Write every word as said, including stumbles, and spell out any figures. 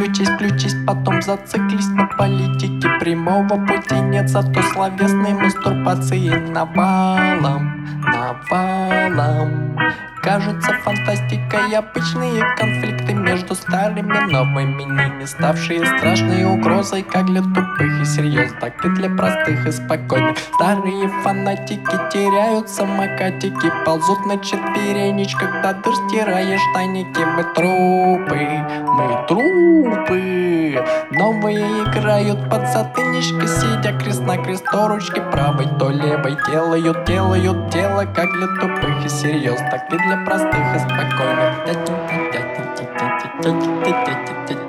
Включись, включись, потом зациклись на политике. Прямого пути нет, зато словесной мастурбации навалом, навалом. Кажется фантастикой обычные конфликты между старыми новыми, ними ставшие страшной угрозой как для тупых и серьезных, так и для простых и спокойных. Старые фанатики теряют самокатики, ползут на четверенечках, до дыр стирая штаники. Мы трупы, мы трупы. Новые играют под затынечкой, сидя крест-накрест, то ручки правой, то левой. Делают, делают дело как для тупых и серьезных, так и для простых и спокойных.